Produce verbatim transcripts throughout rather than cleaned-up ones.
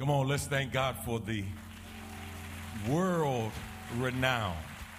Come on, let's thank God for the world-renowned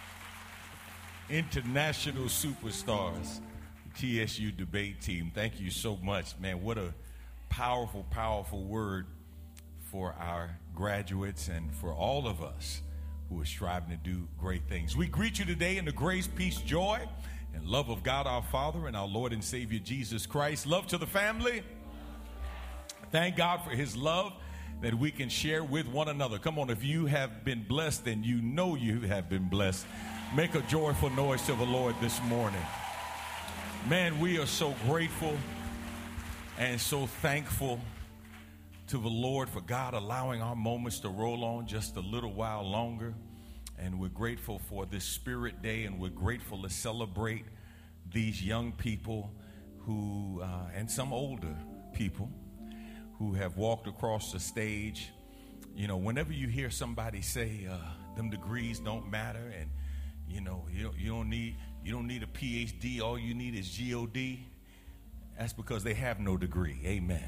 international superstars, the T S U debate team. Thank you so much, man. What a powerful, powerful word for our graduates and for all of us who are striving to do great things. We greet you today in the grace, peace, joy, and love of God our Father and our Lord and Savior Jesus Christ. Love to the family. Thank God for his love that we can share with one another. Come on, if you have been blessed, then you know you have been blessed. Make a joyful noise to the Lord this morning. Man, we are so grateful and so thankful to the Lord for God allowing our moments to roll on just a little while longer. And we're grateful for this Spirit Day, and we're grateful to celebrate these young people who, uh, and some older people, who have walked across the stage. You know, whenever you hear somebody say uh, them degrees don't matter, and you know you don't, you don't need you don't need a P H D, all you need is G O D, that's because they have no degree. Amen.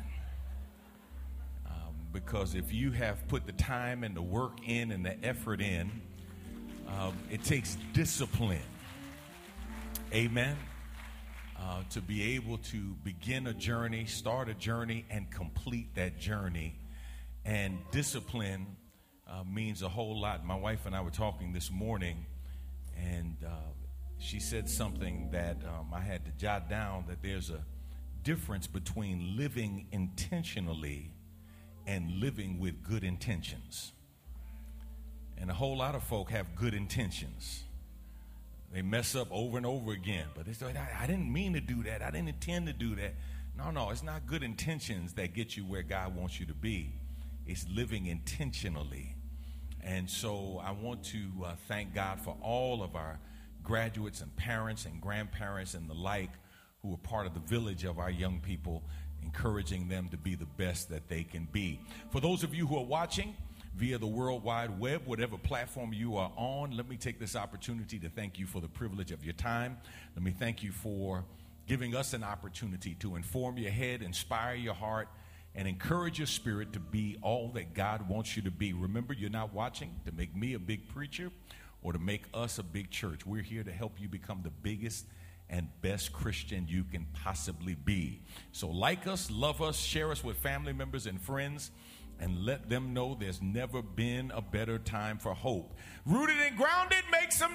Um, because if you have put the time and the work in and the effort in, um, it takes discipline. Amen. Uh, to be able to begin a journey, start a journey, and complete that journey. And discipline uh, means a whole lot. My wife and I were talking this morning, and uh, she said something that um, I had to jot down, that there's a difference between living intentionally and living with good intentions. And a whole lot of folk have good intentions. They mess up over and over again. But it's like, I, I didn't mean to do that. I didn't intend to do that. No, no, it's not good intentions that get you where God wants you to be. It's living intentionally. And so I want to uh, thank God for all of our graduates and parents and grandparents and the like who are part of the village of our young people, encouraging them to be the best that they can be. For those of you who are watching via the World Wide Web, whatever platform you are on, let me take this opportunity to thank you for the privilege of your time. Let me thank you for giving us an opportunity to inform your head, inspire your heart, and encourage your spirit to be all that God wants you to be. Remember, you're not watching to make me a big preacher or to make us a big church. We're here to help you become the biggest and best Christian you can possibly be. So like us, love us, share us with family members and friends, and let them know there's never been a better time for hope. Rooted and grounded, make some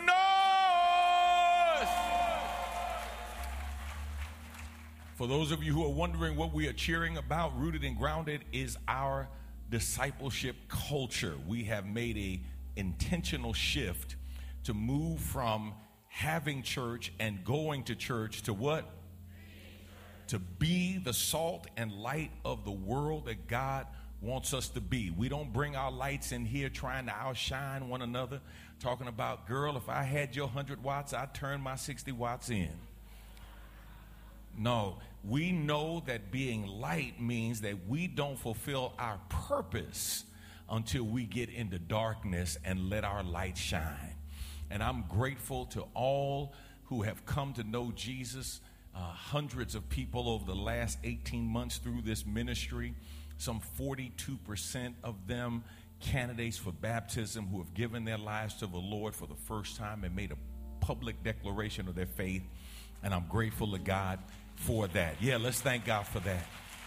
noise! For those of you who are wondering what we are cheering about, Rooted and Grounded is our discipleship culture. We have made a intentional shift to move from having church and going to church to what? To be the salt and light of the world that God wants us to be. We don't bring our lights in here trying to outshine one another, talking about, girl, if I had your one hundred watts, I'd turn my sixty watts in. No, we know that being light means that we don't fulfill our purpose until we get into darkness and let our light shine. And I'm grateful to all who have come to know Jesus, uh, hundreds of people over the last eighteen months through this ministry. Some forty-two percent of them candidates for baptism who have given their lives to the Lord for the first time and made a public declaration of their faith. And I'm grateful to God for that. Yeah, let's thank God for that.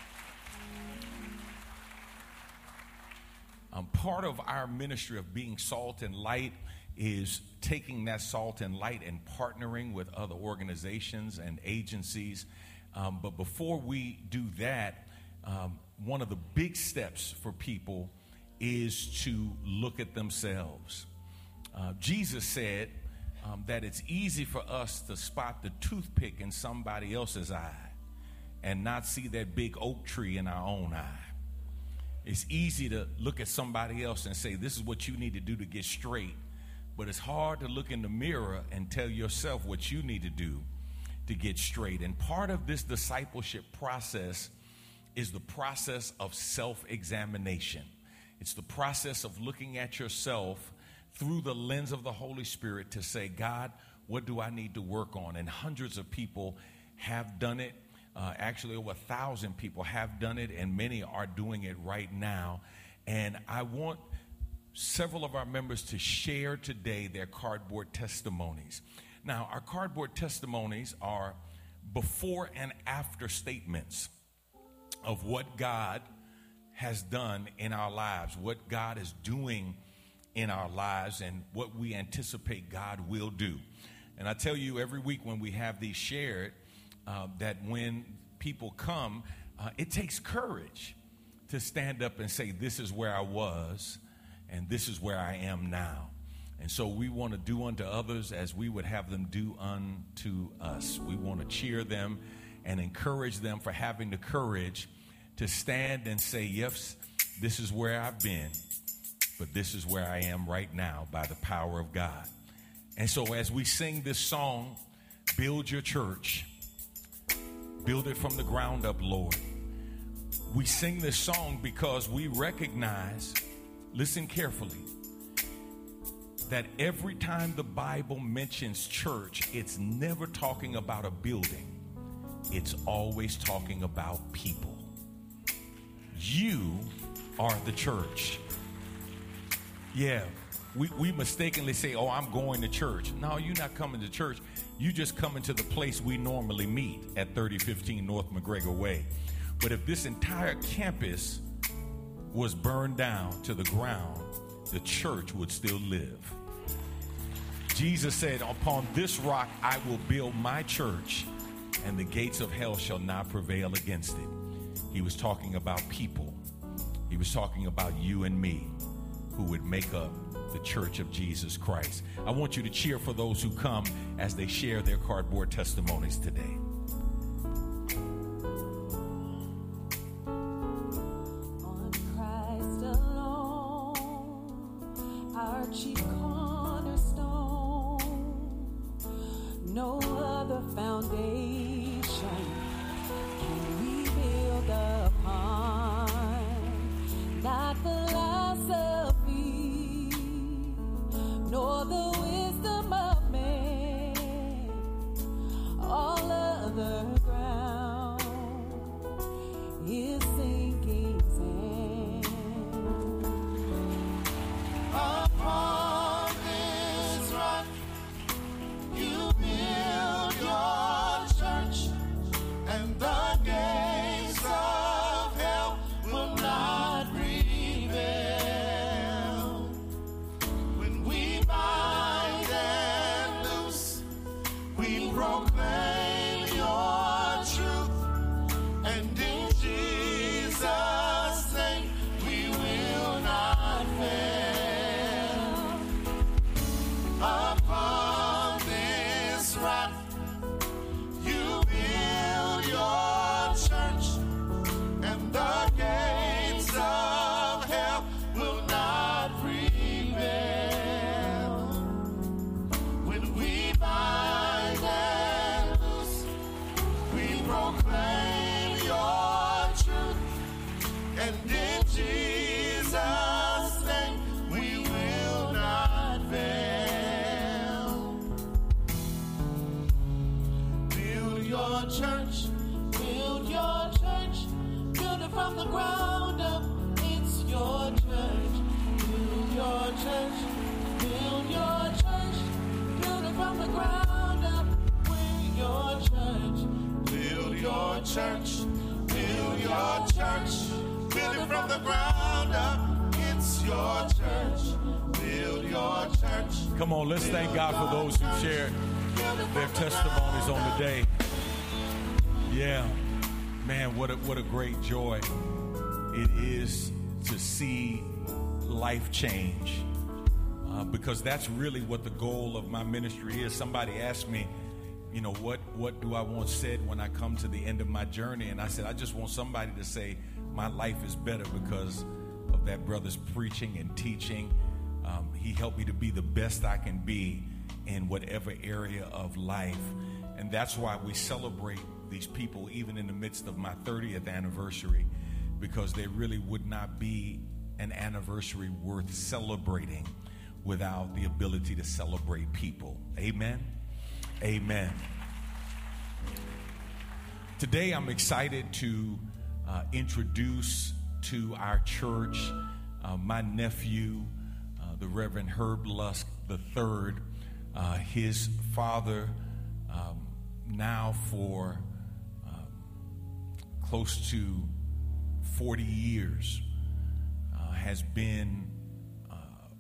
Um, part of our ministry of being salt and light is taking that salt and light and partnering with other organizations and agencies. Um, but before we do that, um, one of the big steps for people is to look at themselves. Uh, Jesus said um, that it's easy for us to spot the toothpick in somebody else's eye and not see that big oak tree in our own eye. It's easy to look at somebody else and say, this is what you need to do to get straight. But it's hard to look in the mirror and tell yourself what you need to do to get straight. And part of this discipleship process is the process of self-examination. It's the process of looking at yourself through the lens of the Holy Spirit to say, God, what do I need to work on? And hundreds of people have done it. Uh, actually, over a thousand people have done it, and many are doing it right now. And I want several of our members to share today their cardboard testimonies. Now, our cardboard testimonies are before and after statements of what God has done in our lives, what God is doing in our lives, and what we anticipate God will do. And I tell you every week when we have these shared, uh, that when people come, uh, it takes courage to stand up and say, this is where I was, and this is where I am now. And so we want to do unto others as we would have them do unto us. We want to cheer them and encourage them for having the courage to stand and say, yes, this is where I've been, but this is where I am right now by the power of God. And so as we sing this song, Build Your Church, build it from the ground up, Lord. We sing this song because we recognize, listen carefully, that every time the Bible mentions church, it's never talking about a building. It's always talking about people. You are the church. Yeah, we, we mistakenly say, oh, I'm going to church. No, you're not coming to church. You just coming to the place we normally meet at thirty fifteen North McGregor Way. But if this entire campus was burned down to the ground, the church would still live. Jesus said, upon this rock I will build my church, and the gates of hell shall not prevail against it. He was talking about people. He was talking about you and me, who would make up the church of Jesus Christ. I want you to cheer for those who come as they share their cardboard testimonies today. On Christ alone, our chief cornerstone, no other foundation can we build upon, not philosophy, nor the wisdom of man. All other ground is sinking sand. Upon this rock you build your church, and the gates of hell will not prevail. When we bind and loose, we proclaim your truth, and in Jesus' name we will not fail. Upon this rock you build your church, and the gates of hell will not prevail. When we bind and loose, we proclaim your truth, and in Jesus' name we will not fail. Build your church, build your church, build it from the ground up. It's your church. Build your church, build your church, build it from the ground up. We're your church. Build your church, build your church, build it from the ground up. It's your church. Build your church. Come on, let's thank God for those who shared their testimonies on the day. Yeah, man, what a, what a great joy it is to see life change, uh, because that's really what the goal of my ministry is. Somebody asked me, you know, what, what do I want said when I come to the end of my journey? And I said, I just want somebody to say my life is better because of that brother's preaching and teaching. Um, he helped me to be the best I can be in whatever area of life. And that's why we celebrate these people even in the midst of my thirtieth anniversary, because there really would not be an anniversary worth celebrating without the ability to celebrate people. Amen. Amen. Today I'm excited to uh, introduce to our church uh, my nephew, uh, the Reverend Herb Lusk the third, uh, his father, um, now for um, close to forty years, uh, has been uh,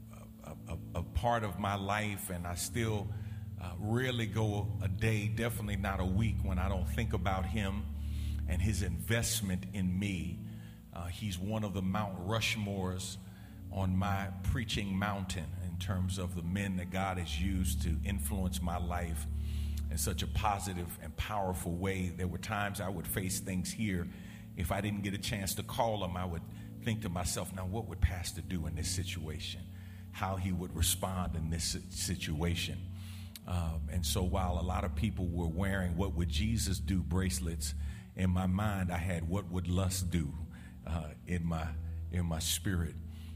a, a, a part of my life, and I still uh, rarely go a day, definitely not a week, when I don't think about him and his investment in me. Uh, he's one of the Mount Rushmores on my preaching mountain in terms of the men that God has used to influence my life in such a positive and powerful way. There were times I would face things here. If I didn't get a chance to call him, I would think to myself, now what would Pastor do in this situation? How he would respond in this situation. Um, and so while a lot of people were wearing "What would Jesus do" bracelets, in my mind I had "What would lust do" uh, in my in my spirit.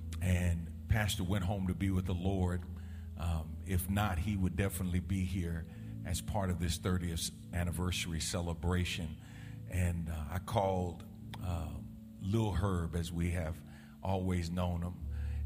And Pastor went home to be with the Lord. Um, if not, he would definitely be here as part of this thirtieth anniversary celebration. And uh, I called uh, Lil Herb, as we have always known him,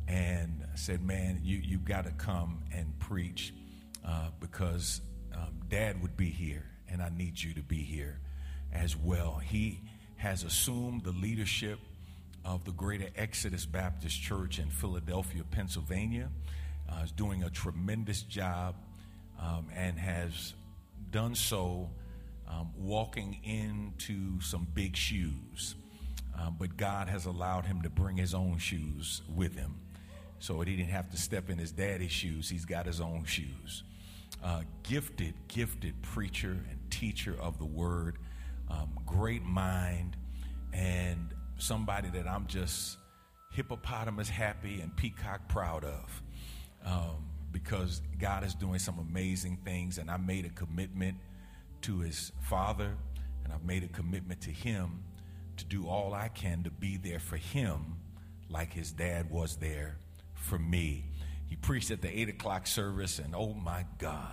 and said, man, you, you've got to come and preach uh, because um, Dad would be here, and I need you to be here as well. He has assumed the leadership of the Greater Exodus Baptist Church in Philadelphia, Pennsylvania. Uh, is doing a tremendous job um, and has done so um, walking into some big shoes. Um, but God has allowed him to bring his own shoes with him. So he didn't have to step in his daddy's shoes. He's got his own shoes. Uh, gifted, gifted preacher and teacher of the word. Um, great mind, and somebody that I'm just hippopotamus happy and peacock proud of, um, because God is doing some amazing things. And I made a commitment to his father, and I've made a commitment to him to do all I can to be there for him like his dad was there for me. He preached at the eight o'clock service, and oh my God,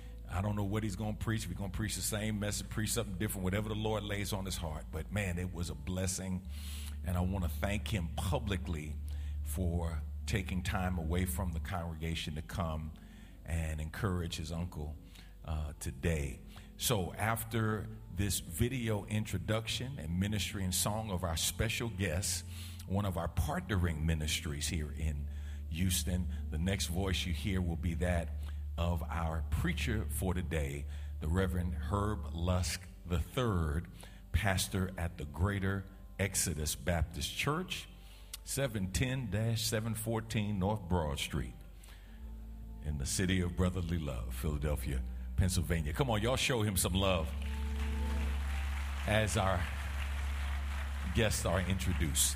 I don't know what he's going to preach. If he's going to preach the same message, preach something different, whatever the Lord lays on his heart. But man, it was a blessing, and I want to thank him publicly for taking time away from the congregation to come and encourage his uncle uh, today. So after this video introduction and ministry and song of our special guest, one of our partnering ministries here in Houston, the next voice you hear will be that of our preacher for today, the Reverend Herb Lusk the third, pastor at the Greater Exodus Baptist Church, seven ten seven fourteen North Broad Street in the city of brotherly love, Philadelphia, Pennsylvania. Come on, y'all show him some love as our guests are introduced.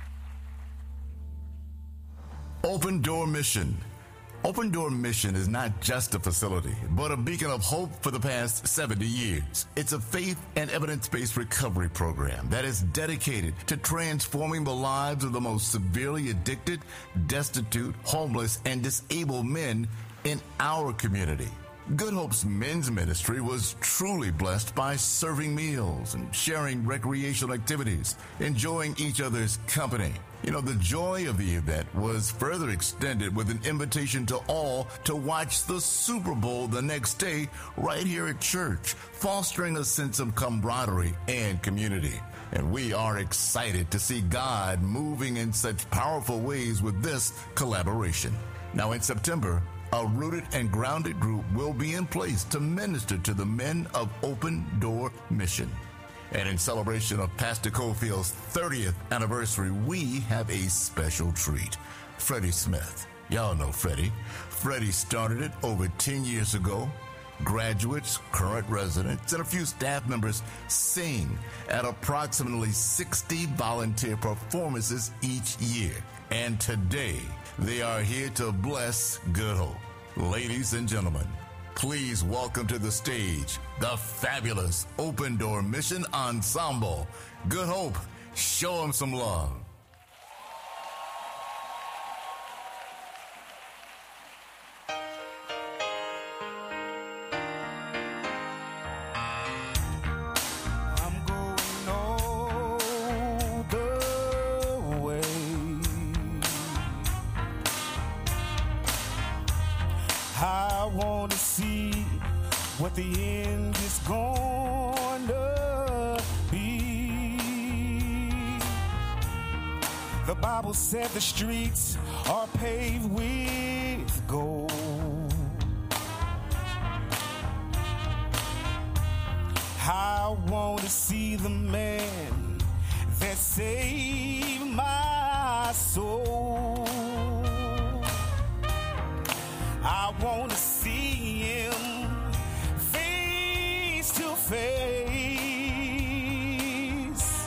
Open Door Mission. Open Door Mission is not just a facility, but a beacon of hope for the past seventy years. It's a faith and evidence-based recovery program that is dedicated to transforming the lives of the most severely addicted, destitute, homeless, and disabled men in our community. Good Hope's men's ministry was truly blessed by serving meals and sharing recreational activities, enjoying each other's company. You know, the joy of the event was further extended with an invitation to all to watch the Super Bowl the next day right here at church, fostering a sense of camaraderie and community. And we are excited to see God moving in such powerful ways with this collaboration. Now in September, a rooted and grounded group will be in place to minister to the men of Open Door Mission. And in celebration of Pastor Cofield's thirtieth anniversary, we have a special treat. Freddie Smith. Y'all know Freddie. Freddie started it over ten years ago. Graduates, current residents, and a few staff members sing at approximately sixty volunteer performances each year. And today, they are here to bless Good Hope. Ladies and gentlemen, please welcome to the stage the fabulous Open Door Mission Ensemble. Good Hope, show them some love. I'm going all the way. I want to see what the end is gonna be. The Bible said the streets are paved with gold. I want to see the man that saved my soul. I want to see him face to face.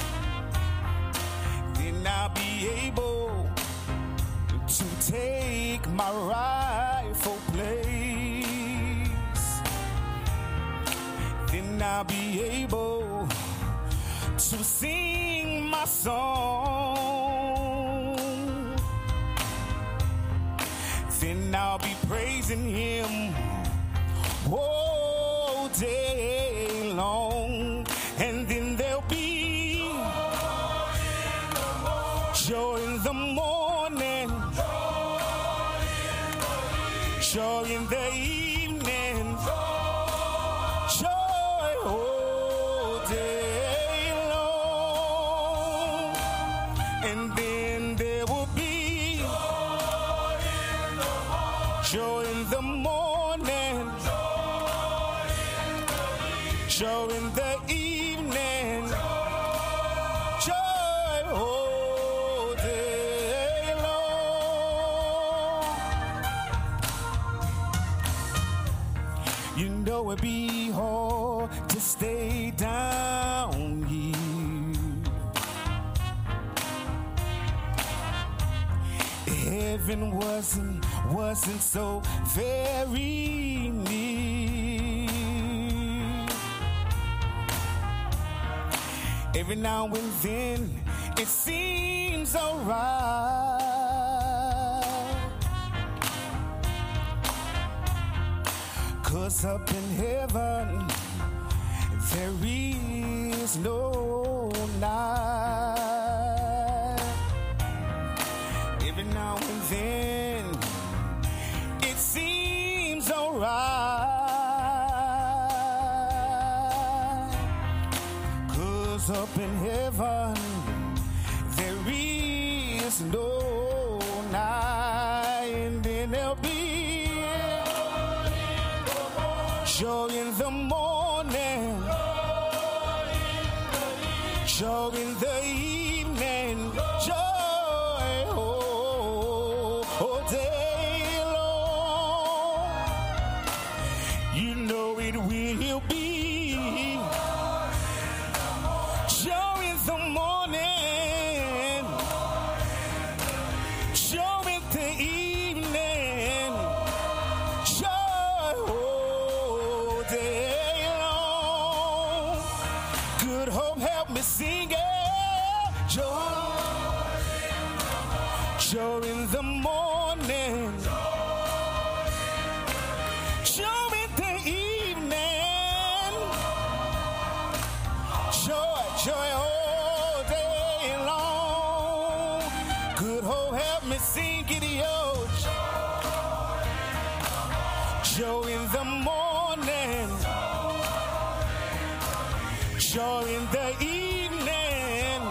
Then I'll be able to take my rightful place. Then I'll be able to sing my song. Then I'll be praising him all day long. And then there'll be joy in the morning, joy in the evening, joy all day long. And then there will be joy in the morning, joy in the evening, joy all day long. You know it'd be hard to stay down here. Heaven wasn't, wasn't so very near. Every now and then it seems alright, 'cause up in heaven there is no night. Every now and then it seems alright, 'cause up in heaven there is no night. And then there'll be joy in the morning, joy in the evening, joy all, all day long. You know it will be joy in the morning, joy in the evening, joy all day long. Good hope, help me sing it. Joy, joy in the morning, joy in the evening, joy, joy all day long. Good hope, help me sing it, yo. Joy in the morning, joy in the evening,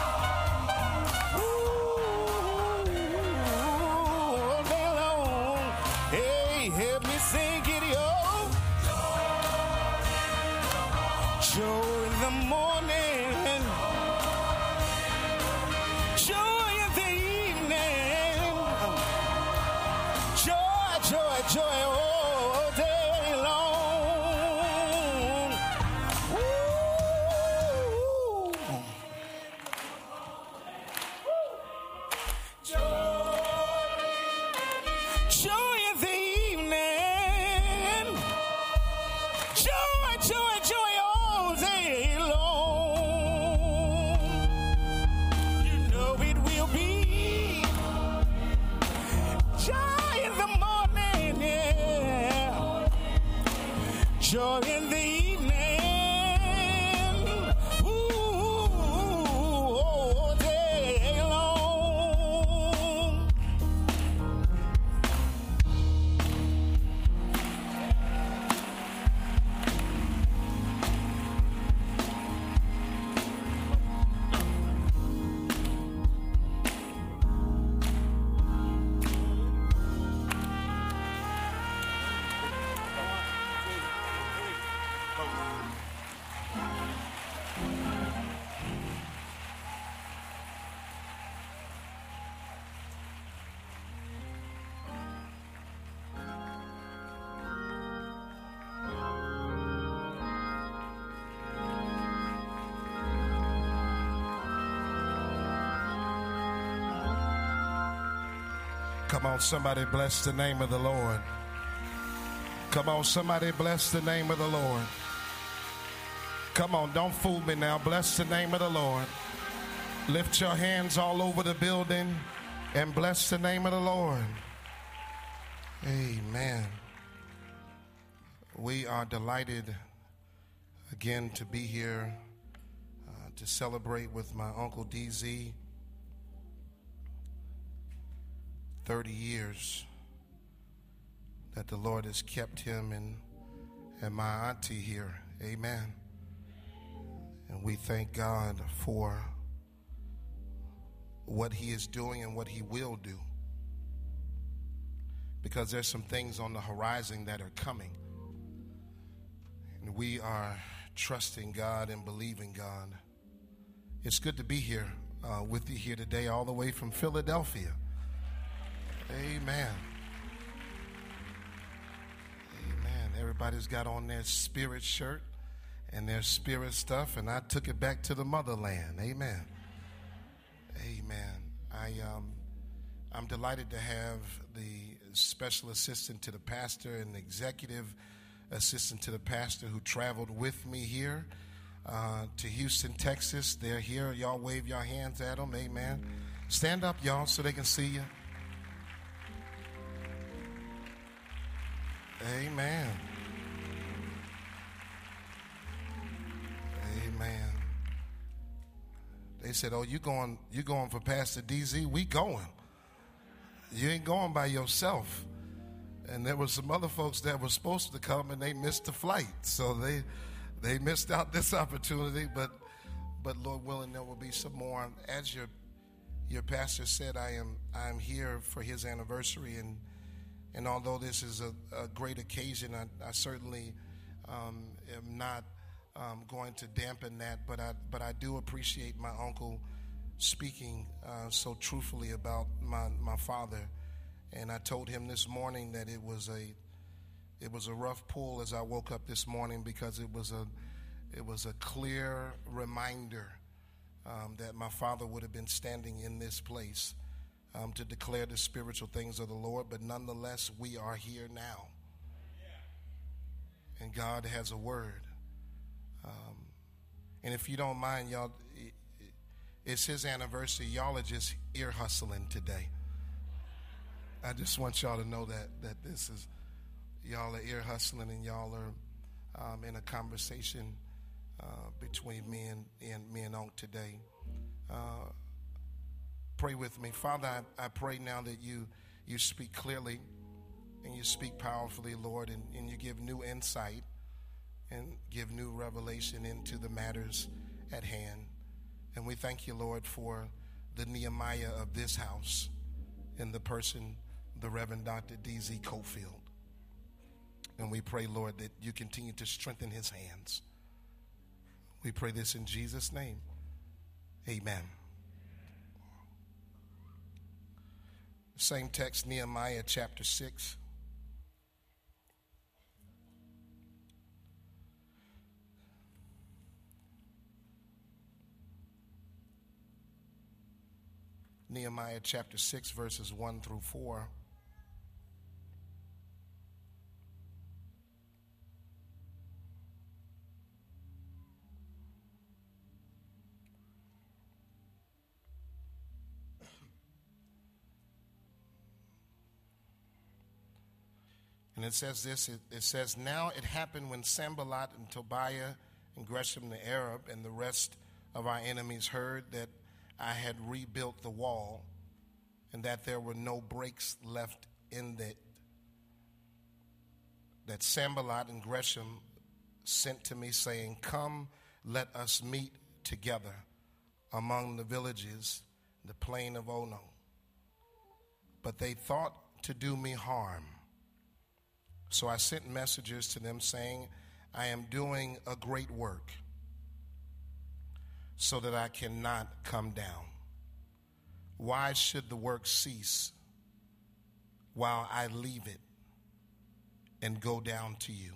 ooh, all day long. Hey, help me sing it, yo. Joy in the morning, joy in the evening, joy, joy, joy all day long. Woo. Joy in the evening, joy, joy, joy all day long. You know it will be joy in the morning, yeah, joy in the evening, ooh, all day long. Come on, somebody bless the name of the Lord. Come on, somebody bless the name of the Lord. Come on, don't fool me now. Bless the name of the Lord. Lift your hands all over the building and bless the name of the Lord. Amen. We are delighted again to be here uh, to celebrate with my Uncle D Z. thirty years that the Lord has kept him and, and my auntie here. Amen. And we thank God for what he is doing and what he will do. Because there's some things on the horizon that are coming. And we are trusting God and believing God. It's good to be here uh, with you here today, all the way from Philadelphia. Amen. Amen. Everybody's got on their spirit shirt and their spirit stuff, and I took it back to the motherland. Amen. Amen. I um, I'm delighted to have the special assistant to the pastor and the executive assistant to the pastor who traveled with me here uh, to Houston, Texas. They're here. Y'all wave your hands at them. Amen. Stand up, y'all, so they can see you. Amen. Amen. They said, "Oh, you going? You going for Pastor D Z? We going. You ain't going by yourself." And there were some other folks that were supposed to come, and they missed the flight, so they they missed out this opportunity. But but Lord willing, there will be some more. As your your pastor said, I am I am here for his anniversary, and. And although this is a, a great occasion, I, I certainly um, am not um, going to dampen that. But I, but I do appreciate my uncle speaking uh, so truthfully about my, my father. And I told him this morning that it was a it was a rough pull as I woke up this morning, because it was a it was a clear reminder um, that my father would have been standing in this place. Um, to declare the spiritual things of the Lord, but nonetheless, we are here now. And God has a word. Um, and if you don't mind, y'all, it's his anniversary. Y'all are just ear hustling today. I just want y'all to know that that this is, y'all are ear hustling, and y'all are um, in a conversation uh, between me and, and me and Unc today. Uh, Pray with me. Father, I, I pray now that you you speak clearly and you speak powerfully, Lord, and, and you give new insight and give new revelation into the matters at hand. And we thank you, Lord, for the Nehemiah of this house in the person, the Reverend Doctor D Z Cofield. And we pray, Lord, that you continue to strengthen his hands. We pray this in Jesus' name. Amen. Same text, Nehemiah chapter six. Nehemiah chapter six, verses one through four. And it says this, it, it says, "Now it happened when Sanballat and Tobiah and Geshem the Arab and the rest of our enemies heard that I had rebuilt the wall and that there were no breaks left in it, that Sanballat and Geshem sent to me saying, 'Come, let us meet together among the villages, the plain of Ono.' But they thought to do me harm. So I sent messengers to them saying, 'I am doing a great work so that I cannot come down. Why should the work cease while I leave it and go down to you?'"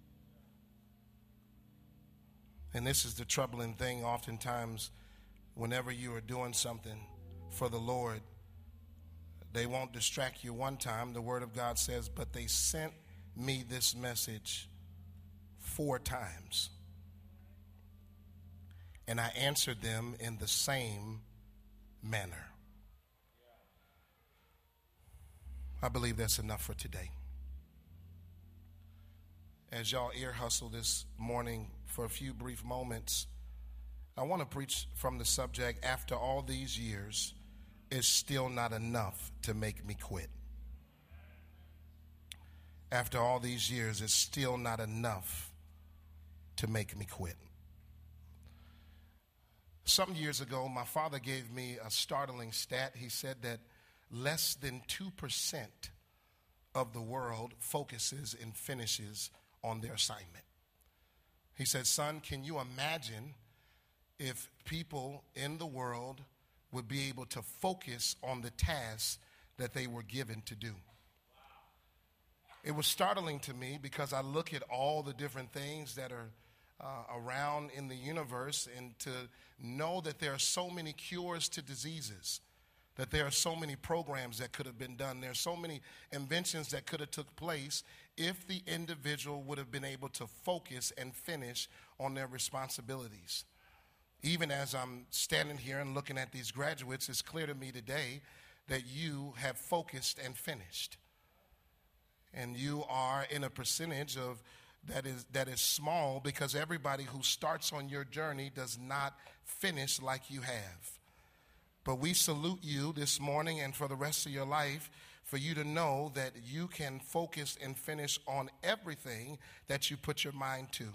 And this is the troubling thing. Oftentimes, whenever you are doing something for the Lord, They won't distract you one time. The Word of God says, but they sent me this message four times. And I answered them in the same manner. I believe that's enough for today. As y'all ear hustle this morning for a few brief moments, I want to preach from the subject, after all these years, it's still not enough to make me quit. After all these years, it's still not enough to make me quit. Some years ago, my father gave me a startling stat. He said that less than two percent of the world focuses and finishes on their assignment. He said, son, can you imagine if people in the world would be able to focus on the tasks that they were given to do? It was startling to me because I look at all the different things that are uh, around in the universe, and to know that there are so many cures to diseases, that there are so many programs that could have been done. There are so many inventions that could have took place if the individual would have been able to focus and finish on their responsibilities. Even as I'm standing here and looking at these graduates, it's clear to me today that you have focused and finished. And you are in a percentage of that is that is small, because everybody who starts on your journey does not finish like you have. But we salute you this morning and for the rest of your life, for you to know that you can focus and finish on everything that you put your mind to.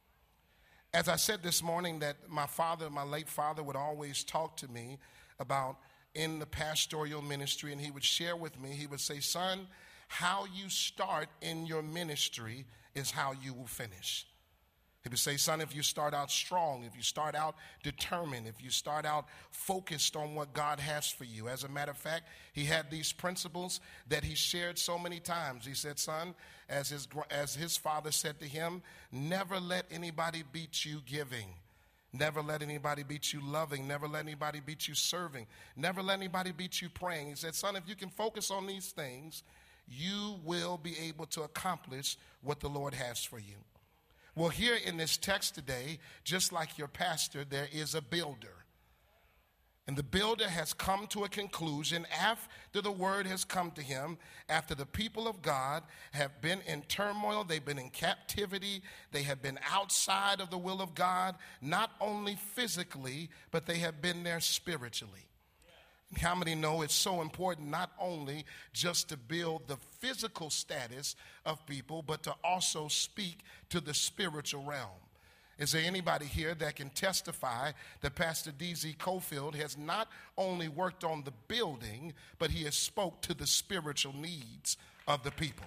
As I said this morning, that my father, my late father, would always talk to me about in the pastoral ministry, and he would share with me, he would say, son, how you start in your ministry is how you will finish. He would say, son, if you start out strong, if you start out determined, if you start out focused on what God has for you. As a matter of fact, he had these principles that he shared so many times. He said, son, as his, as his father said to him, never let anybody beat you giving. Never let anybody beat you loving. Never let anybody beat you serving. Never let anybody beat you praying. He said, son, if you can focus on these things, you will be able to accomplish what the Lord has for you. Well, here in this text today, just like your pastor, there is a builder. And the builder has come to a conclusion after the word has come to him, after the people of God have been in turmoil, they've been in captivity, they have been outside of the will of God, not only physically, but they have been there spiritually. How many know it's so important not only just to build the physical status of people, but to also speak to the spiritual realm? Is there anybody here that can testify that Pastor D Z Cofield has not only worked on the building, but he has spoke to the spiritual needs of the people?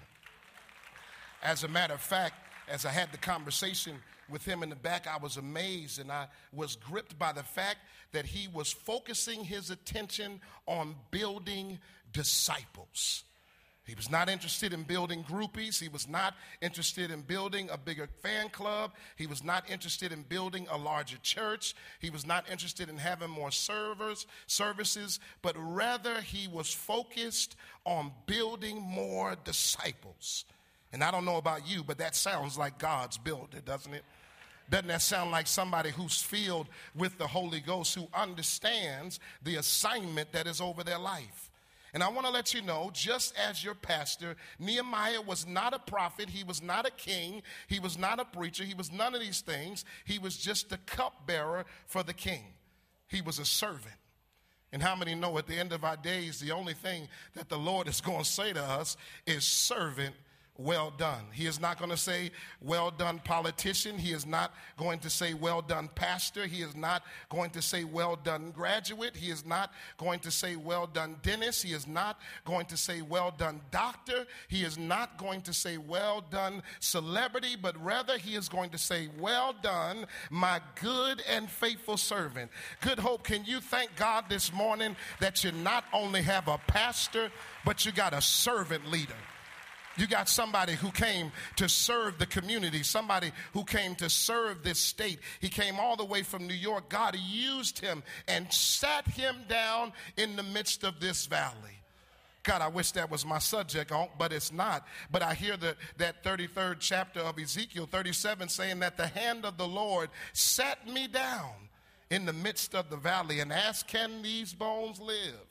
As a matter of fact, as I had the conversation with him in the back, I was amazed and I was gripped by the fact that he was focusing his attention on building disciples. He was not interested in building groupies. He was not interested in building a bigger fan club. He was not interested in building a larger church. He was not interested in having more servers, services, but rather he was focused on building more disciples. And I don't know about you, but that sounds like God's builder, doesn't it? Doesn't that sound like somebody who's filled with the Holy Ghost, who understands the assignment that is over their life? And I want to let you know, just as your pastor, Nehemiah was not a prophet, he was not a king, he was not a preacher, he was none of these things. He was just the cupbearer for the king. He was a servant. And how many know at the end of our days, the only thing that the Lord is going to say to us is servant, well done. He is not going to say, well done, politician. He is not going to say, well done, pastor. He is not going to say, well done, graduate. He is not going to say, well done, dentist. He is not going to say, well done, doctor. He is not going to say, well done, celebrity, but rather he is going to say, well done, my good and faithful servant. Good Hope, can you thank God this morning that you not only have a pastor, but you got a servant leader. You got somebody who came to serve the community, somebody who came to serve this state. He came all the way from New York. God used him and sat him down in the midst of this valley God, I wish that was my subject, but it's not. But I hear the, that thirty-third chapter of Ezekiel thirty-seven saying that the hand of the Lord sat me down in the midst of the valley and asked, can these bones live?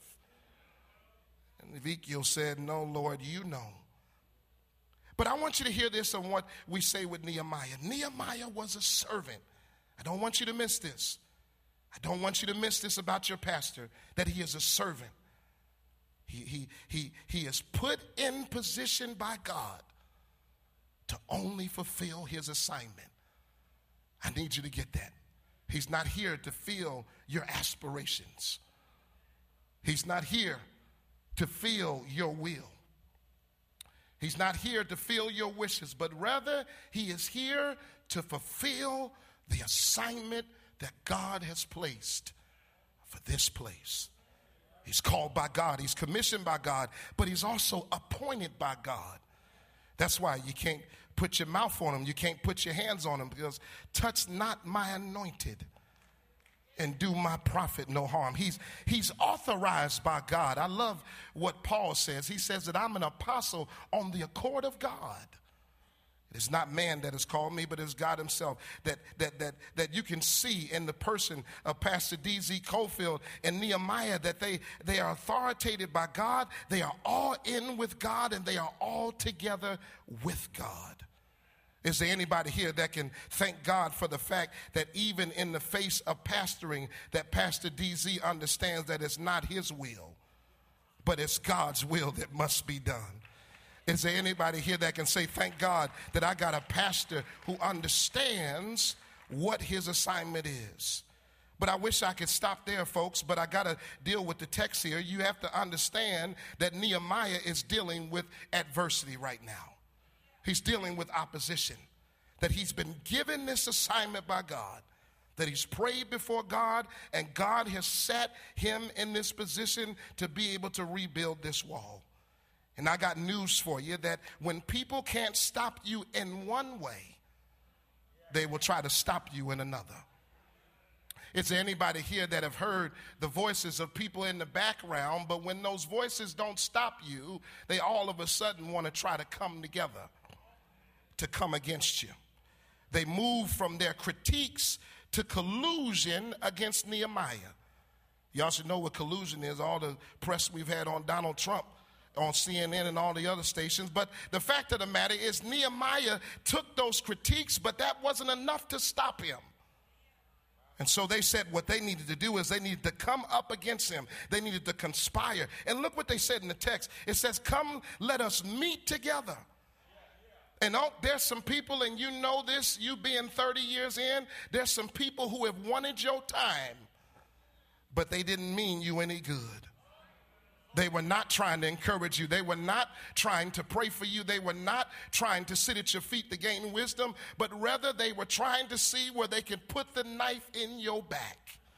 And Ezekiel said, no, Lord, you know. But I want you to hear this on what we say with Nehemiah. Nehemiah was a servant. I don't want you to miss this. I don't want you to miss this about your pastor, that he is a servant. He, he, he, he is put in position by God to only fulfill his assignment. I need you to get that. He's not here to fill your aspirations. He's not here to fill your will. He's not here to fill your wishes, but rather he is here to fulfill the assignment that God has placed for this place. He's called by God. He's commissioned by God, but he's also appointed by God. That's why you can't put your mouth on him. You can't put your hands on him, because touch not my anointed and do my prophet no harm. He's, he's authorized by God. I love what Paul says. He says that I'm an apostle on the accord of God. It's not man that has called me, but it's God himself. That that that that you can see in the person of Pastor D Z Cofield and Nehemiah that they, they are authoritated by God. They are all in with God, and they are all together with God. Is there anybody here that can thank God for the fact that even in the face of pastoring, that Pastor D Z understands that it's not his will, but it's God's will that must be done? Is there anybody here that can say, thank God that I got a pastor who understands what his assignment is? But I wish I could stop there, folks, but I got to deal with the text here. You have to understand that Nehemiah is dealing with adversity right now. He's dealing with opposition, that he's been given this assignment by God, that he's prayed before God, and God has set him in this position to be able to rebuild this wall. And I got news for you, that when people can't stop you in one way, they will try to stop you in another. Is there anybody here that have heard the voices of people in the background, but when those voices don't stop you, they all of a sudden want to try to come together to come against you? They move from their critiques to collusion against Nehemiah. Y'all should know what collusion is. All the press we've had on Donald Trump on C N N and all the other stations. But the fact of the matter is, Nehemiah took those critiques, but that wasn't enough to stop him. And so they said what they needed to do is they needed to come up against him. They needed to conspire. And look what they said in the text. It says, come, let us meet together. And oh, there's some people, and you know this, you being thirty years in, there's some people who have wanted your time, but they didn't mean you any good. They were not trying to encourage you. They were not trying to pray for you. They were not trying to sit at your feet to gain wisdom, but rather they were trying to see where they could put the knife in your back.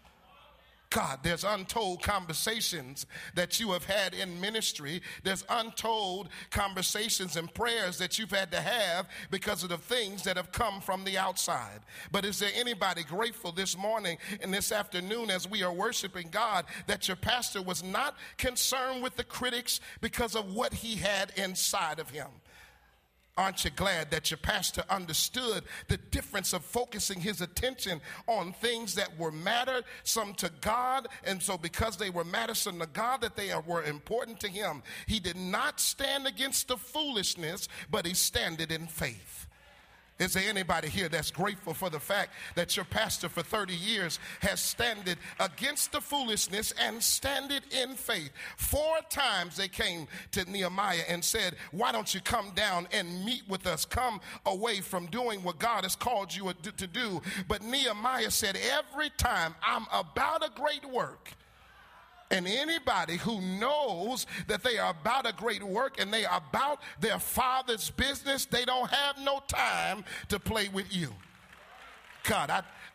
God, there's untold conversations that you have had in ministry. There's untold conversations and prayers that you've had to have because of the things that have come from the outside. But is there anybody grateful this morning and this afternoon as we are worshiping God that your pastor was not concerned with the critics because of what he had inside of him? Aren't you glad that your pastor understood the difference of focusing his attention on things that were mattered some to God, and so because they were mattersome to God, that they were important to him. He did not stand against the foolishness, but he standed in faith. Is there anybody here that's grateful for the fact that your pastor for thirty years has standed against the foolishness and standed in faith? Four times they came to Nehemiah and said, why don't you come down and meet with us? Come away from doing what God has called you to do. But Nehemiah said, every time, I'm about a great work. And anybody who knows that they are about a great work and they are about their Father's business, they don't have no time to play with you. God, I,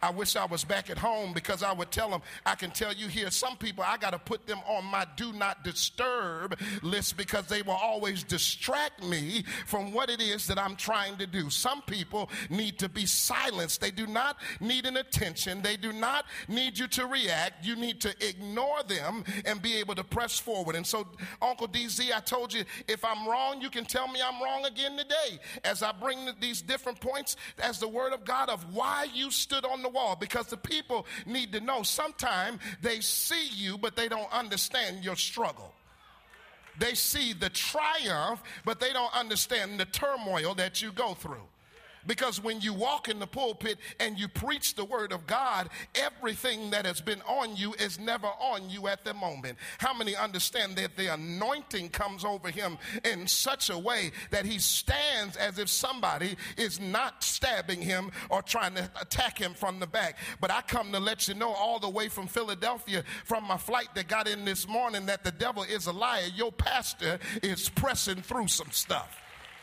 I wish I was back at home, because I would tell them, I can tell you here, some people, I got to put them on my do not disturb list, because they will always distract me from what it is that I'm trying to do. Some people need to be silenced. They do not need an attention. They do not need you to react. You need to ignore them and be able to press forward. And so, Uncle D Z, I told you, if I'm wrong, you can tell me I'm wrong again today, as I bring these different points as the word of God of why you stood on the wall, because the people need to know sometimes they see you, but they don't understand your struggle. They see the triumph, but they don't understand the turmoil that you go through. Because when you walk in the pulpit and you preach the word of God, everything that has been on you is never on you at the moment. How many understand that the anointing comes over him in such a way that he stands as if somebody is not stabbing him or trying to attack him from the back? But I come to let you know, all the way from Philadelphia, from my flight that got in this morning, that the devil is a liar. Your pastor is pressing through some stuff.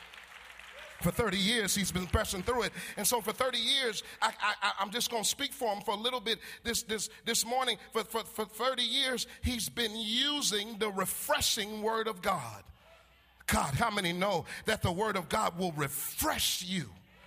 For thirty years, he's been pressing through it. And so for thirty years, I, I, I'm just going to speak for him for a little bit this, this, this morning. For, for, for thirty years, he's been using the refreshing word of God. God, how many know that the word of God will refresh you?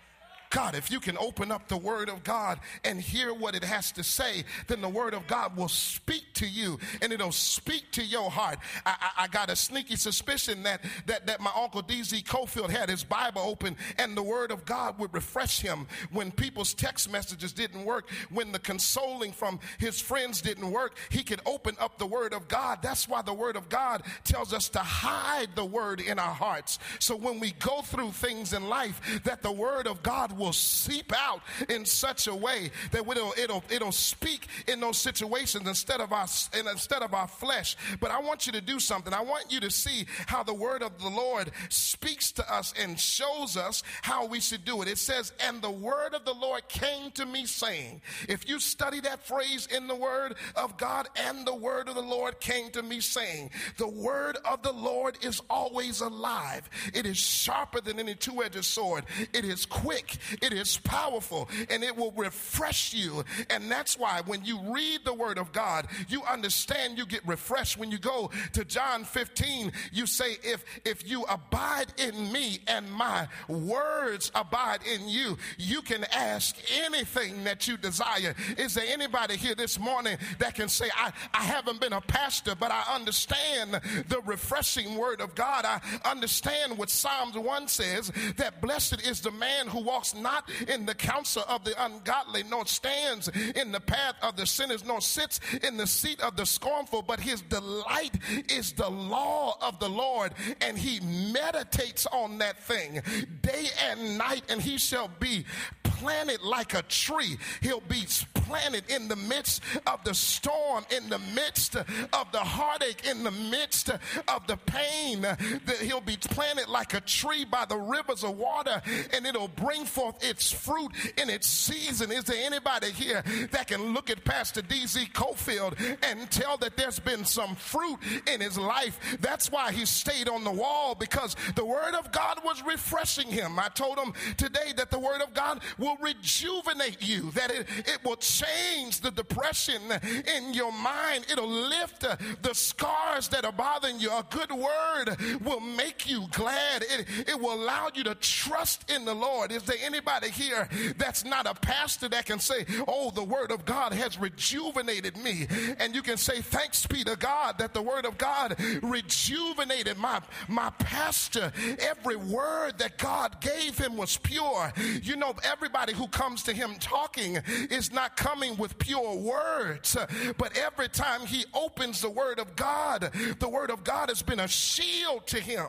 God, if you can open up the word of God and hear what it has to say, then the word of God will speak to you, and it'll speak to your heart. I, I, I got a sneaky suspicion that, that, that my Uncle D Z Cofield had his Bible open, and the word of God would refresh him when people's text messages didn't work, when the consoling from his friends didn't work. He could open up the word of God. That's why the word of God tells us to hide the word in our hearts. So when we go through things in life, that the word of God will seep out in such a way that it'll it'll it'll speak in those situations instead of our instead of our flesh. But I want you to do something. I want you to see how the word of the Lord speaks to us and shows us how we should do it. It says, "And the word of the Lord came to me saying." If you study that phrase in the word of God, "and the word of the Lord came to me saying," the word of the Lord is always alive. It is sharper than any two-edged sword. It is quick. It is powerful, and it will refresh you. And that's why when you read the word of God, you understand you get refreshed. When you go to John fifteen, you say, if if you abide in me and my words abide in you, you can ask anything that you desire. Is there anybody here this morning that can say, I, I haven't been a pastor, but I understand the refreshing word of God. I understand what Psalms one says, that blessed is the man who walks not in the counsel of the ungodly, nor stands in the path of the sinners, nor sits in the seat of the scornful, but his delight is the law of the Lord, and he meditates on that thing day and night, and he shall be planted like a tree. He'll be planted in the midst of the storm, in the midst of the heartache, in the midst of the pain. He'll be planted like a tree by the rivers of water, and it'll bring forth its fruit in its season. Is there anybody here that can look at Pastor D Z Cofield and tell that there's been some fruit in his life? That's why he stayed on the wall, because the word of God was refreshing him. I told him today that the word of God will rejuvenate you, that it, it will change the depression in your mind. It'll lift uh, the scars that are bothering you. A good word will make you glad. It, it will allow you to trust in the Lord. Is there anybody here that's not a pastor that can say, oh, the word of God has rejuvenated me? And you can say, thanks be to God that the word of God rejuvenated my, my pastor. Every word that God gave him was pure. You know, everybody who comes to him talking is not coming with pure words, but every time he opens the word of God, the word of God has been a shield to him.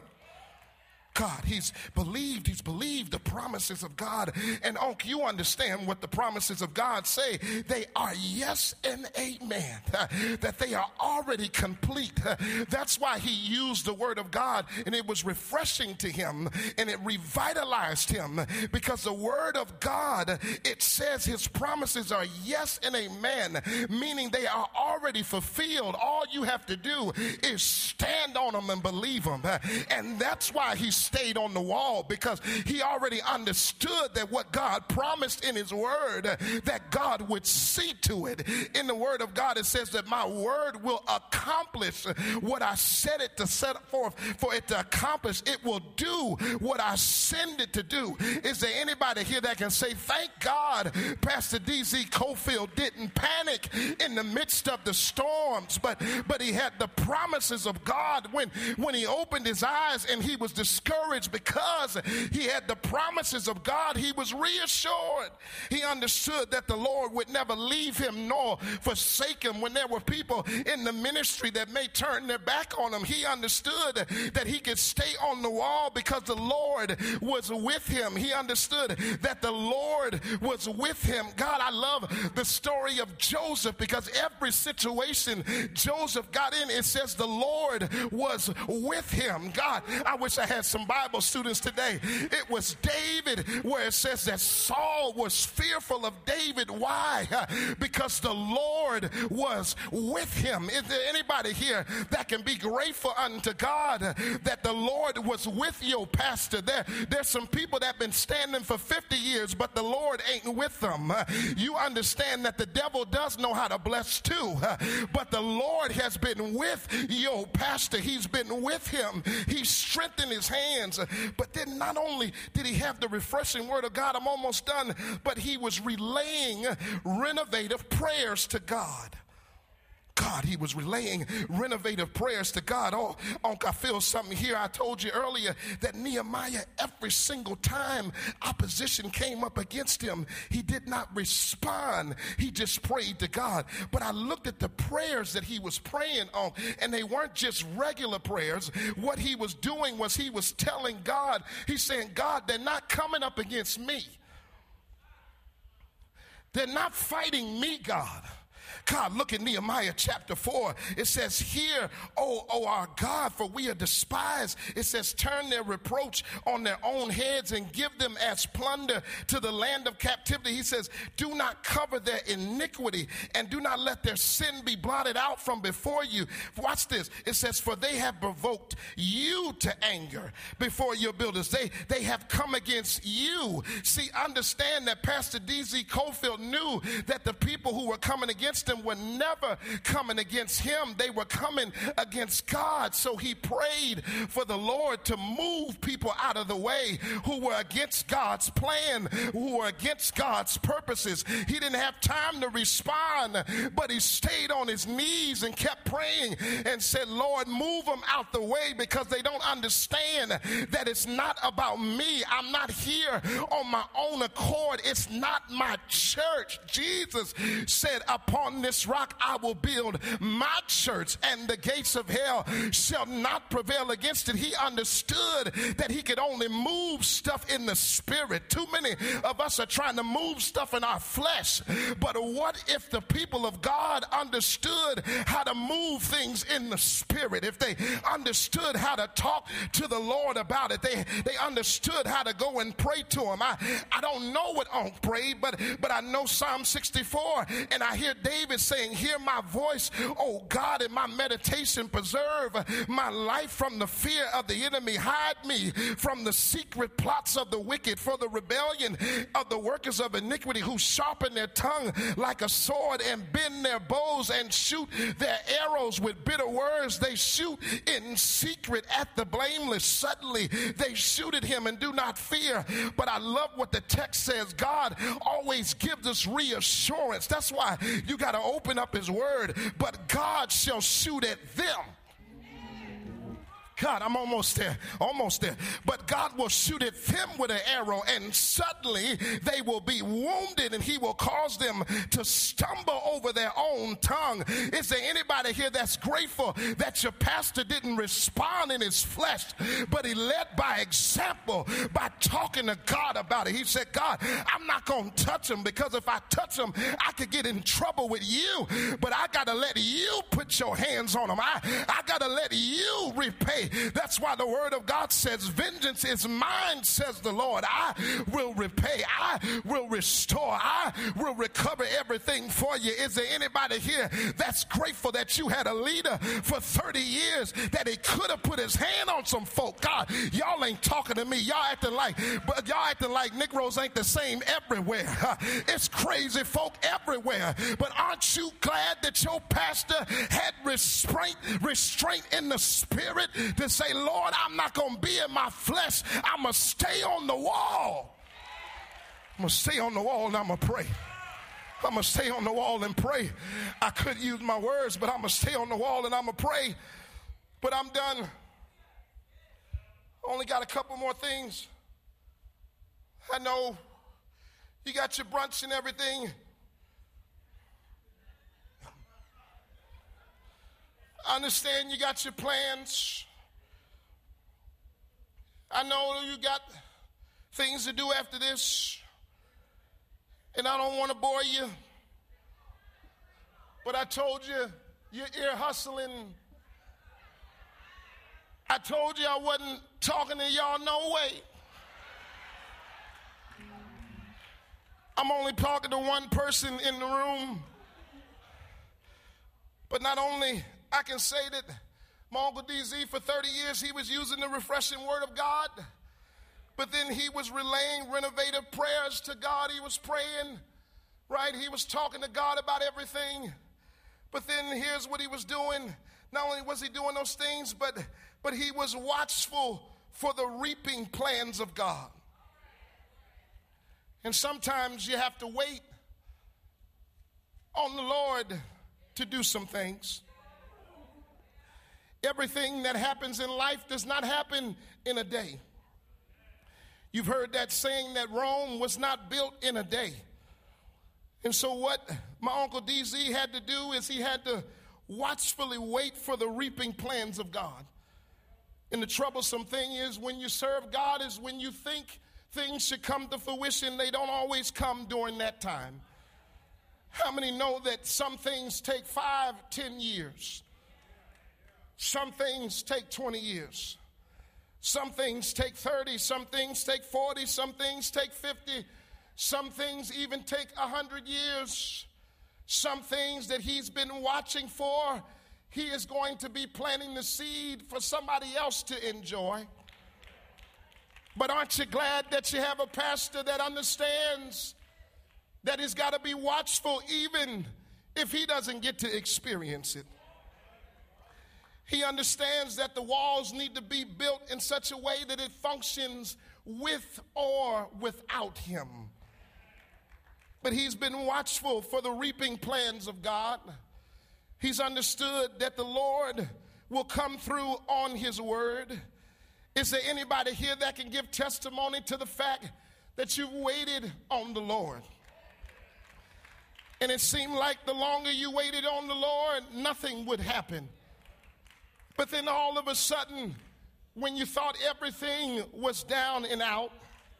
God, he's believed, he's believed the promises of God. And Unc, you understand what the promises of God say. They are yes and amen, that they are already complete. That's why he used the word of God, and it was refreshing to him, and it revitalized him, because the word of God, it says his promises are yes and amen, meaning they are already fulfilled. All you have to do is stand on them and believe them. And that's why he stayed on the wall because he already understood that what God promised in his word, that God would see to it. In the word of God, it says that my word will accomplish what I set it to set forth for it to accomplish. It will do what I send it to do. Is there anybody here that can say, thank God Pastor D Z Cofield didn't panic in the midst of the storms, but but he had the promises of God when, when he opened his eyes and he was discouraged because he had the promises of God. He was reassured. He understood that the Lord would never leave him nor forsake him. When there were people in the ministry that may turn their back on him, he understood that he could stay on the wall because the Lord was with him. He understood that the Lord was with him. God, I love the story of Joseph because every situation Joseph got in, it says the Lord was with him. God, I wish I had some Bible students today. It was David where it says that Saul was fearful of David. Why? Because the Lord was with him. Is there anybody here that can be grateful unto God that the Lord was with your pastor? There, there's some people that have been standing for fifty years, but the Lord ain't with them. You understand that the devil does know how to bless too, but the Lord has been with your pastor. He's been with him. He strengthened his hands. But then not only did he have the refreshing word of God, I'm almost done, but he was relaying renovative prayers to God. God, he was relaying renovative prayers to God. Oh, oh, I feel something here. I told you earlier that Nehemiah, every single time opposition came up against him, he did not respond. He just prayed to God. But I looked at the prayers that he was praying on, and they weren't just regular prayers. What he was doing was he was telling God, he's saying, God, they're not coming up against me. They're not fighting me, God. God, look at Nehemiah chapter four. It says, hear, O, o our God, for we are despised. It says, turn their reproach on their own heads and give them as plunder to the land of captivity. He says, do not cover their iniquity and do not let their sin be blotted out from before you. Watch this. It says, for they have provoked you to anger before your builders. They, they have come against you. See, understand that Pastor D Z Cofield knew that the people who were coming against him were never coming against him. They were coming against God. So he prayed for the Lord to move people out of the way who were against God's plan, who were against God's purposes. He didn't have time to respond, but he stayed on his knees and kept praying and said, Lord, move them out the way because they don't understand that it's not about me. I'm not here on my own accord. It's not my church. Jesus said, upon this rock I will build my church, and the gates of hell shall not prevail against it. He understood that he could only move stuff in the spirit. Too many of us are trying to move stuff in our flesh. But what if the people of God understood how to move things in the spirit? If they understood how to talk to the Lord about it, they, they understood how to go and pray to him. I, I don't know what on pray, but, but I know Psalm sixty-four, and I hear David saying, hear my voice, oh God, in my meditation. Preserve my life from the fear of the enemy. Hide me from the secret plots of the wicked, for the rebellion of the workers of iniquity, who sharpen their tongue like a sword and bend their bows and shoot their arrows with bitter words. They shoot in secret at the blameless. Suddenly they shoot at him and do not fear. But I love what the text says. God always gives us reassurance. That's why you got to open up his word. But God shall shoot at them. God, I'm almost there, almost there. But God will shoot at them with an arrow, and suddenly they will be wounded, and he will cause them to stumble over their own tongue. Is there anybody here that's grateful that your pastor didn't respond in his flesh, but he led by example, by talking to God about it? He said, God, I'm not going to touch him, because if I touch him, I could get in trouble with you. But I got to let you put your hands on him. I, I got to let you repay That's why the word of God says, vengeance is mine, says the Lord. I will repay. I will restore. I will recover everything for you. Is there anybody here that's grateful that you had a leader for thirty years, that he could have put his hand on some folk? God, y'all ain't talking to me. Y'all acting like, but y'all acting like Negroes ain't the same everywhere. It's crazy folk everywhere. But aren't you glad that your pastor had restraint, restraint in the spirit to say, Lord, I'm not going to be in my flesh. I'm going to stay on the wall. I'm going to stay on the wall and I'm going to pray. I'm going to stay on the wall and pray. I could use my words, but I'm going to stay on the wall and I'm going to pray. But I'm done. Only got a couple more things. I know you got your brunch and everything. I understand you got your plans. I know you got things to do after this. And I don't want to bore you. But I told you, you're ear hustling. I told you I wasn't talking to y'all no way. I'm only talking to one person in the room. But not only I can say that my Uncle D Z for thirty years, he was using the refreshing word of God. But then he was relaying renovative prayers to God. He was praying, right? He was talking to God about everything. But then here's what he was doing. Not only was he doing those things, but, but he was watchful for the reaping plans of God. And sometimes you have to wait on the Lord to do some things. Everything that happens in life does not happen in a day. You've heard that saying that Rome was not built in a day. And so what my Uncle D Z had to do is he had to watchfully wait for the reaping plans of God. And the troublesome thing is when you serve God is when you think things should come to fruition, they don't always come during that time. How many know that some things take five, ten years? Some things take twenty years. Some things take thirty, some things take forty, some things take fifty, some things even take one hundred years. Some things that he's been watching for, he is going to be planting the seed for somebody else to enjoy. But aren't you glad that you have a pastor that understands that he's got to be watchful even if he doesn't get to experience it? He understands that the walls need to be built in such a way that it functions with or without him. But he's been watchful for the reaping plans of God. He's understood that the Lord will come through on his word. Is there anybody here that can give testimony to the fact that you've waited on the Lord? And it seemed like the longer you waited on the Lord, nothing would happen. But then all of a sudden, when you thought everything was down and out,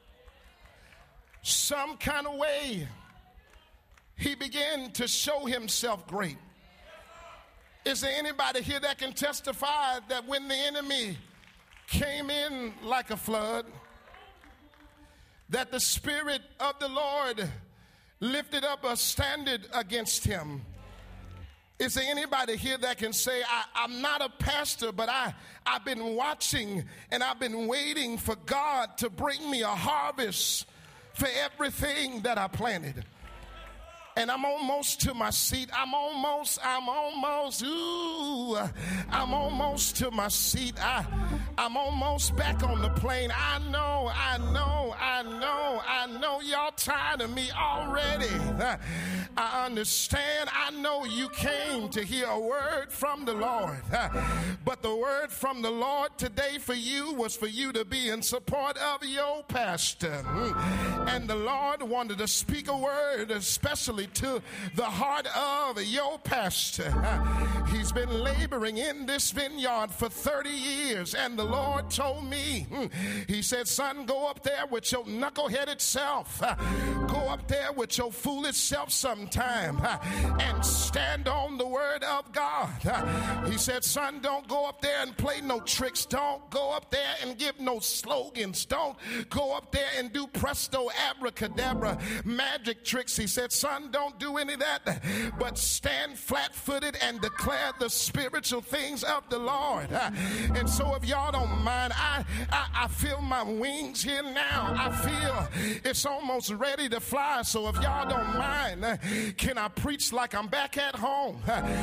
some kind of way, he began to show himself great. Is there anybody here that can testify that when the enemy came in like a flood, that the Spirit of the Lord lifted up a standard against him? Is there anybody here that can say, I, I'm not a pastor, but I, I've been watching and I've been waiting for God to bring me a harvest for everything that I planted? And I'm almost to my seat. I'm almost, I'm almost, ooh, I'm almost to my seat. I, I'm almost back on the plane. I know, I know, I know, I know y'all tired of me already. I understand. I know you came to hear a word from the Lord. But the word from the Lord today for you was for you to be in support of your pastor. And the Lord wanted to speak a word, especially directly to the heart of your pastor. He's been laboring in this vineyard for thirty years, and the Lord told me, he said, son, go up there with your knuckleheaded self. Go up there with your foolish self sometime and stand on the word of God. He said, son, don't go up there and play no tricks. Don't go up there and give no slogans. Don't go up there and do presto, abracadabra, magic tricks. He said, son, don't do any of that, but stand flat-footed and declare the spiritual things of the Lord. And so if y'all don't mind, I, I, I feel my wings here now. I feel it's almost ready to fly. So if y'all don't mind, can I preach like I'm back at home?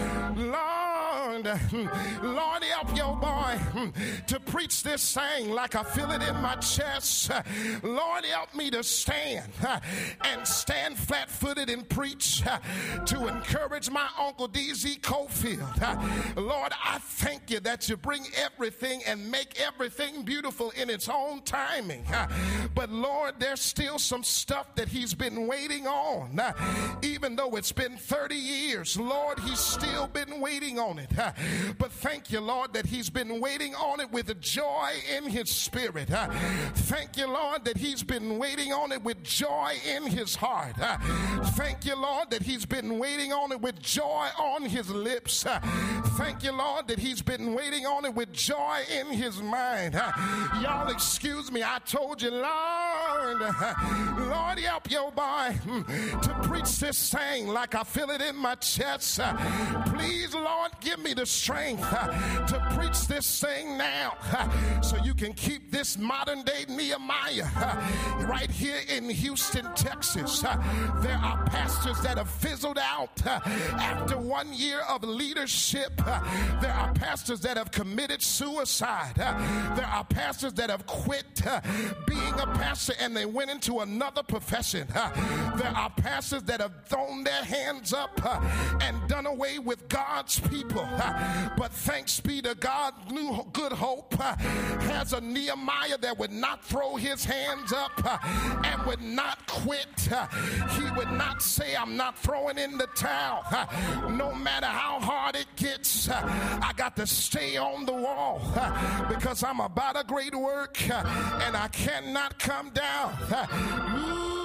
Lord, Lord, help your boy to preach this thing like I feel it in my chest. Lord, help me to stand and stand flat-footed and preach to encourage my Uncle D Z Cofield. Lord, I thank you that you bring everything and make everything beautiful in its own timing. But Lord, there's still some stuff that he's been waiting on. Even though it's been thirty years, Lord, he's still been waiting on it. But thank you, Lord, that he's been waiting on it with joy in his spirit. Thank you, Lord, that he's been waiting on it with joy in his heart. Thank you, Lord, that he's been waiting on it with joy on his lips. Thank you, Lord, that he's been waiting on it with joy in his mind. Y'all excuse me, I told you, Lord, Lord, help your boy to preach this thing like I feel it in my chest. Please, Lord, give me the strength to preach this thing now so you can keep this modern day Nehemiah right here in Houston, Texas. There are pastors that have fizzled out after one year of leadership. There are pastors that have committed suicide. There are pastors that have quit being a pastor and they went into another profession. There are pastors that have thrown their hands up and done away with God's people. But thanks be to God, New Good Hope has a Nehemiah that would not throw his hands up and would not quit. He would not say, I'm not throwing in the towel. No matter how hard it gets, I got to stay on the wall because I'm about a great work and I cannot come down. Ooh.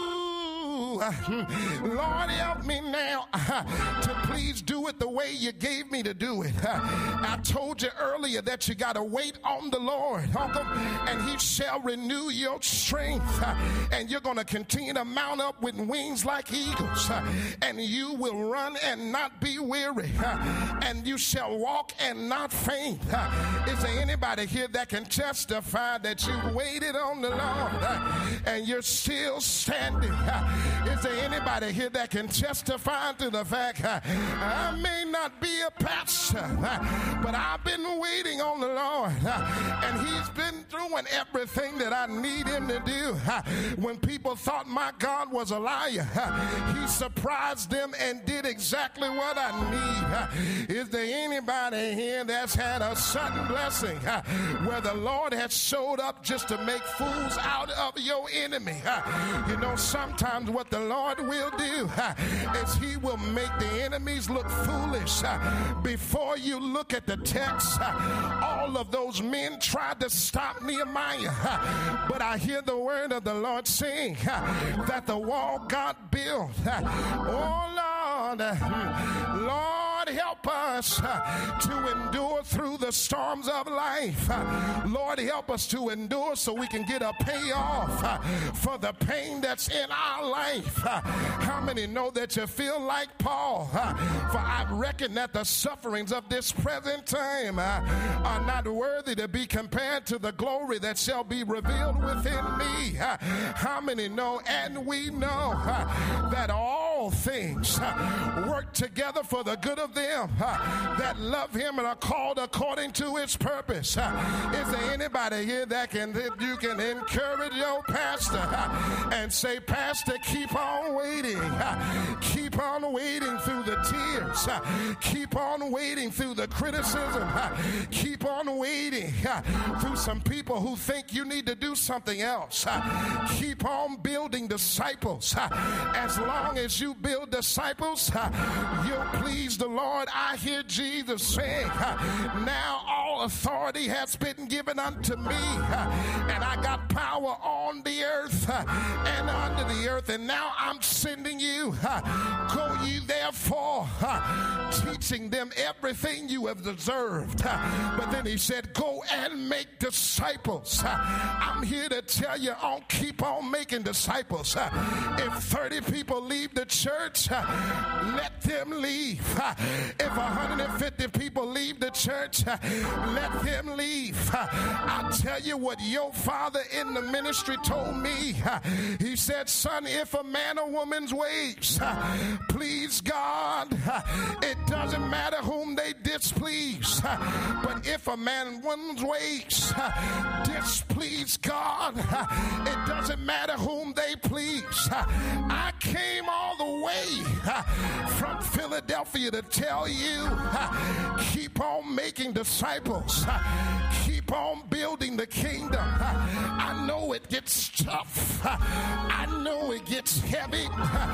Lord, help me now to please do it the way you gave me to do it. I told you earlier that you got to wait on the Lord, Uncle, and he shall renew your strength, and you're going to continue to mount up with wings like eagles, and you will run and not be weary, and you shall walk and not faint. Is there anybody here that can testify that you waited on the Lord and you're still standing? Is there anybody here that can testify to the fact I may not be a pastor, but I've been waiting on the Lord, and he's been doing everything that I need him to do. When people thought my God was a liar, he surprised them and did exactly what I need. Is there anybody here that's had a sudden blessing where the Lord has showed up just to make fools out of your enemy? You know, sometimes what the Lord will do is he will make the enemies look foolish. Before you look at the text, all of those men tried to stop Nehemiah, but I hear the word of the Lord saying that the wall got built. Oh Lord, Lord, help us to endure through the storms of life. Lord, help us to endure so we can get a payoff for the pain that's in our life. How many know that you feel like Paul? For I reckon that the sufferings of this present time are not worthy to be compared to the glory that shall be revealed within me. How many know, and we know, that all things work together for the good of them them uh, that love him and are called according to his purpose. Uh, is there anybody here that can that you can encourage your pastor uh, and say, Pastor, keep on waiting. Uh, keep on waiting through the tears. Uh, keep on waiting through the criticism. Uh, keep on waiting uh, through some people who think you need to do something else. Uh, keep on building disciples. Uh, as long as you build disciples, uh, you'll please the Lord. I hear Jesus saying, uh, now all authority has been given unto me, uh, and I got power on the earth uh, and under the earth, and now I'm sending you. Uh, go ye therefore, uh, teaching them everything you have deserved. Uh, but then he said, go and make disciples. Uh, I'm here to tell you, I'll keep on making disciples. Uh, if thirty people leave the church, uh, let them leave. Uh, if one hundred fifty people leave the church, uh, let them leave. Uh, I'll tell you what your father in the ministry told me. Uh, he said, son, if a man or woman's ways uh, please God, uh, it doesn't matter whom they displease. Uh, but if a man and woman's ways uh, displease God, uh, it doesn't matter whom they please. Uh, I came all the way uh, from Philadelphia to tell you, uh, keep on making disciples. Uh, keep on building the kingdom. Uh, I know it gets tough. Uh, I know it gets heavy. Uh,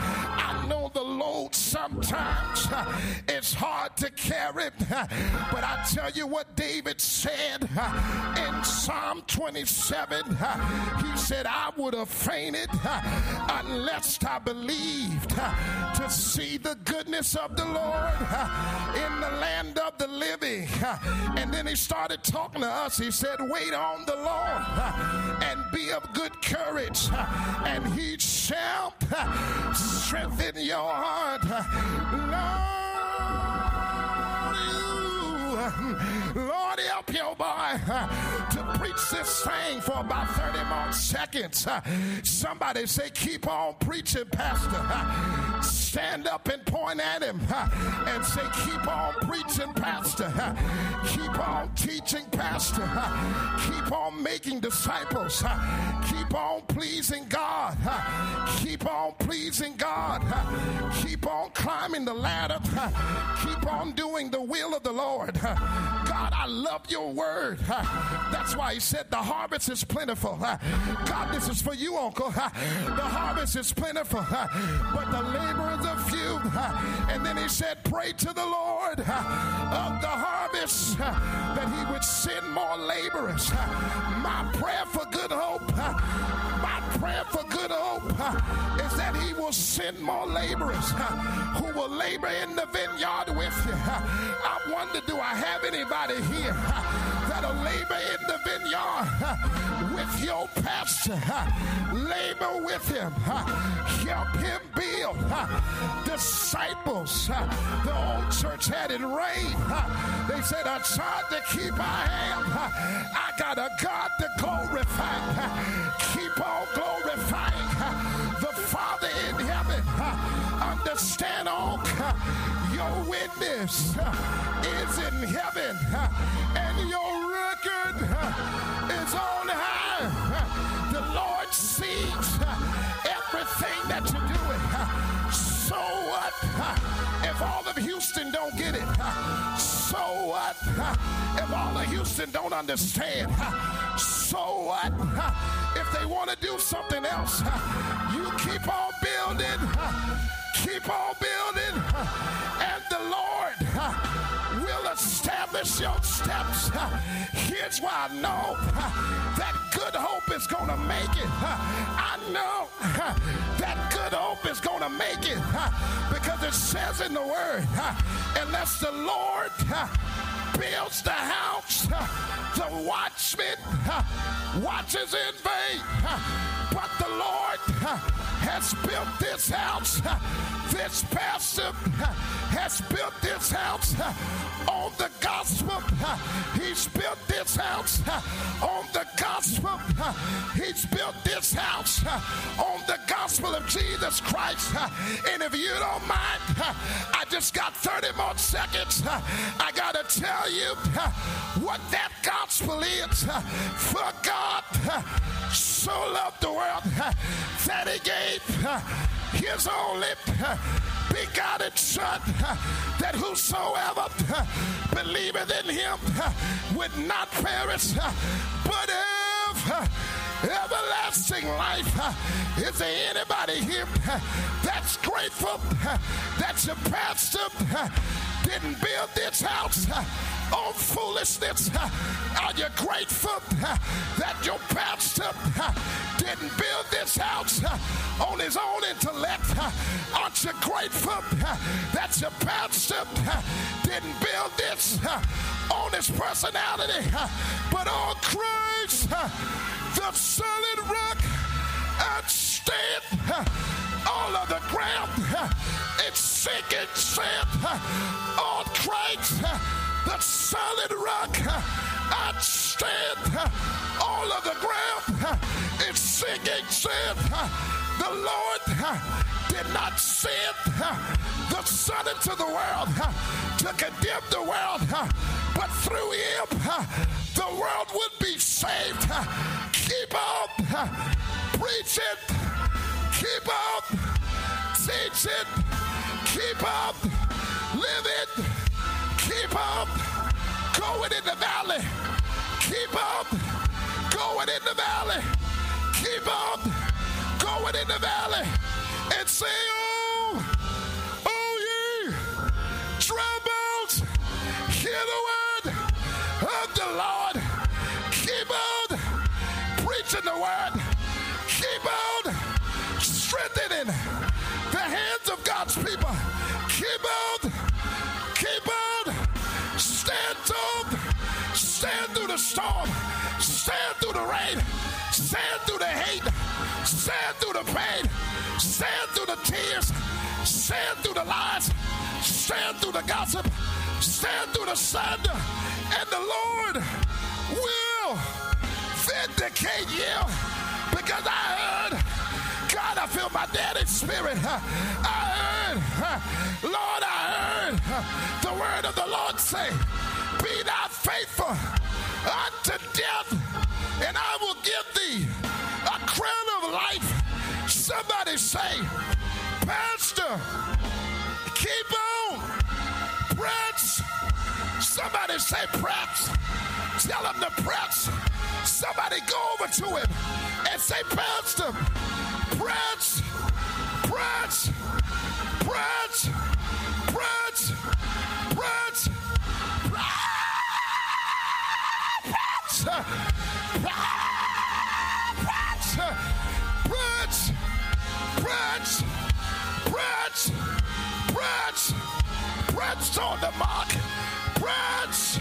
I know the load sometimes uh, it's hard to carry. Uh, but I tell you what David said uh, in Psalm twenty-seven. Uh, he said, I would have fainted uh, unless I believed uh, to see the goodness of the Lord uh, in the land of the living. Uh, and then he started talking to us. He said, wait on the Lord uh, and be of good courage, uh, and he shall uh, strengthen your heart. Uh, Lord, Lord, help your boy uh, to preach this thing for about thirty more seconds. Uh, somebody say, keep on preaching, Pastor. Uh, stand up and point at him uh, and say, keep on preaching, Pastor. Uh, keep on teaching, Pastor. Uh, keep on making disciples. Uh, keep on pleasing God. Uh, keep on pleasing God. Uh, keep on climbing the ladder. Uh, keep on doing the will of the Lord. Uh, God, I love your word. Uh, that's why he said the harvest is plentiful. Uh, God, this is for you, Uncle. Uh, the harvest is plentiful, uh, but the laborers are few. Uh, and then he said, pray to the Lord uh, of the harvest uh, that he would send more laborers. Uh, my prayer for Good Hope, uh, my prayer for Good Hope uh, is that he will send more laborers uh, who will labor in the vineyard with you. Uh, I wonder, do I have anybody here uh, that'll labor in the vineyard uh, with your pastor? Uh, labor with him. Uh, help him build uh, disciples. Uh, the old church had it rain. Uh, they said, it's hard to keep our hand. Uh, I got a God to glorify. Uh, keep on glorifying uh, the Father in heaven. Uh, understand, all uh, your witness uh, is in heaven, uh, and your record uh, is on high. Uh, the Lord sees uh, everything that you're doing. Uh, so what uh, if all of Houston don't get it? Uh, so what uh, if all of Houston don't understand? Uh, so what uh, if they want to do something else? Uh, you keep on building. Uh, keep on building. Uh, and the Lord uh, will establish your steps. Uh, here's why I know uh, that Good Hope is going to make it. Uh, I know uh, that Good Hope is going to make it uh, because it says in the Word, uh, unless the Lord uh, builds the house, uh, The watchman watches in vain, but the Lord has built this house. This pastor has built this house on the gospel. He's built this house on the gospel. He's built this house on the gospel of Jesus Christ. And if you don't mind, I just got thirty more seconds. I got to tell you what that gospel is. For God so loved the world that he gave his only begotten Son, that whosoever believeth in him would not perish, but have everlasting life. Is there anybody here that's grateful that your pastor didn't build this house on foolishness? Are you grateful that your pastor didn't build this house on his own intellect? Aren't you grateful that your pastor didn't build this on his personality, but on Christ, the solid rock, and stand? All of the ground, it's sinking sand. On Christ, the solid rock, I stand. All of the ground, it's sinking sand. The Lord did not send the Son into the world to condemn the world, but through him, the world would be saved. Keep on preaching. Keep on teaching. Keep on living. Keep on going in the valley. Keep on going in the valley. Keep on going in the valley. And say, oh, oh ye dry bones, hear the word of the Lord. Keep on preaching the word. Keep on strengthening the hands of God's people. Keep on, keep on, stand up, stand through the storm, stand through the rain, stand through the hate, stand through the pain, stand through the tears, stand through the lies, stand through the gossip, stand through the slander, and the Lord will vindicate you. Because I heard, God, I feel my daddy's spirit. I heard, Lord, I heard the word of the Lord say, be thou faithful unto death, and I will give thee a crown of life. Somebody say, Pastor, keep on, press. Somebody say, press. Tell him to press. Somebody go over to him and say, Pastor, press, press, press, press, press, press, press, press, press, press, press on the mark, press.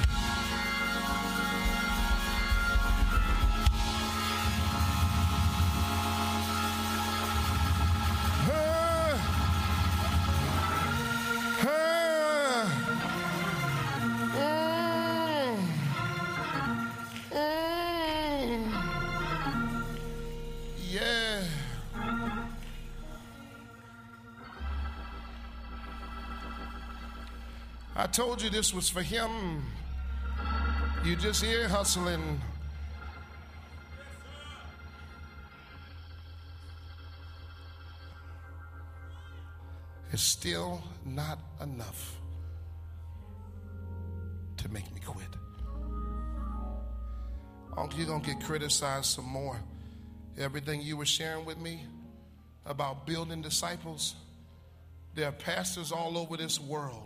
I told you this was for him. You just hear hustling. It's still not enough to make me quit. Uncle, you're going to get criticized some more. Everything you were sharing with me about building disciples, there are pastors all over this world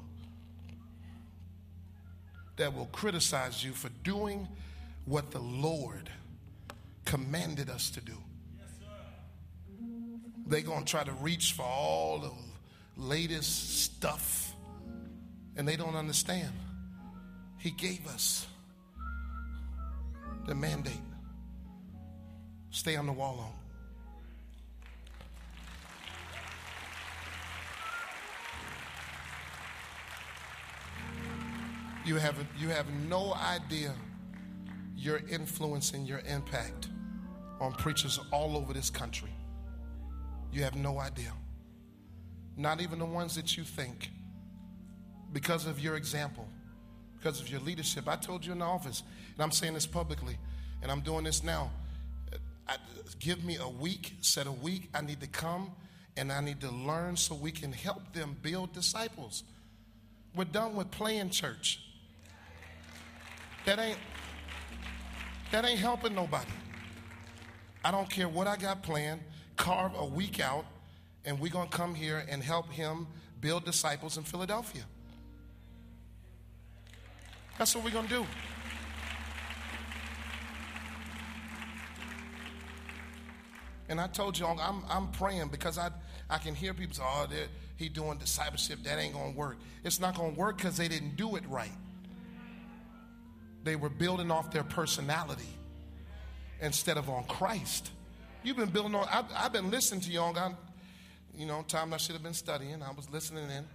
that will criticize you for doing what the Lord commanded us to do. Yes, sir. They're going to try to reach for all the latest stuff, and they don't understand. He gave us the mandate. Stay on the wall long. You have, you have no idea your influence and your impact on preachers all over this country. You have no idea. Not even the ones that you think. Because of your example, because of your leadership. I told you in the office, and I'm saying this publicly, and I'm doing this now. I, give me a week, set a week. I need to come and I need to learn so we can help them build disciples. We're done with playing church. That ain't, that ain't helping nobody. I don't care what I got planned. Carve a week out, and we're going to come here and help him build disciples in Philadelphia. That's what we're going to do. And I told you, I'm, I'm praying because I, I can hear people say, oh, he doing discipleship. That ain't going to work. It's not going to work because they didn't do it right. They were building off their personality instead of on Christ. You've been building on, I've, I've been listening to you on, God, you know, time I should have been studying. I was listening in.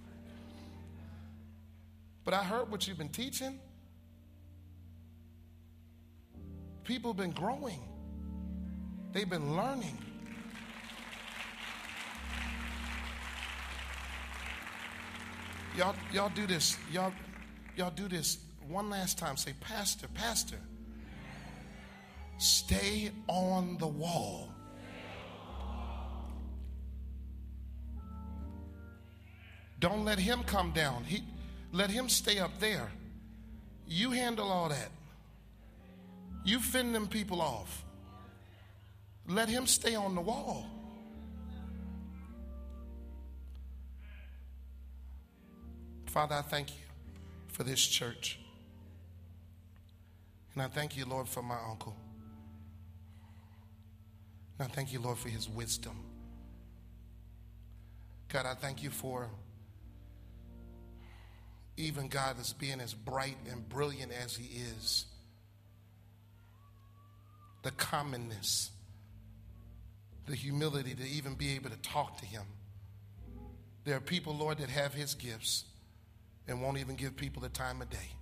But I heard what you've been teaching. People have been growing. They've been learning. Y'all, y'all do this. Y'all, y'all do this one last time. Say, Pastor, Pastor, stay on the wall. Don't let him come down. He, let him stay up there. You handle all that. You fend them people off. Let him stay on the wall. Father, I thank you for this church. And I thank you, Lord, for my uncle. And I thank you, Lord, for his wisdom. God, I thank you for even God as being as bright and brilliant as he is. The commonness, the humility to even be able to talk to him. There are people, Lord, that have his gifts and won't even give people the time of day.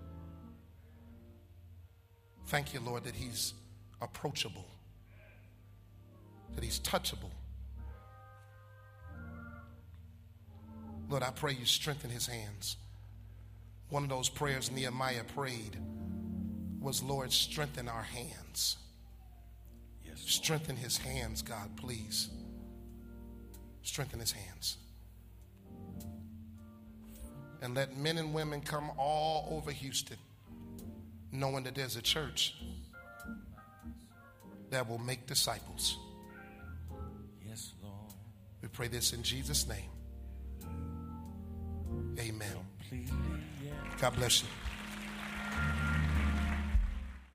Thank you, Lord, that he's approachable, that he's touchable. Lord, I pray you strengthen his hands. One of those prayers Nehemiah prayed was, Lord, strengthen our hands. Yes, Lord. Strengthen his hands, God, please. Strengthen his hands. And let men and women come all over Houston knowing that there's a church that will make disciples. Yes, Lord. We pray this in Jesus' name. Amen. Completely, yeah. God bless you.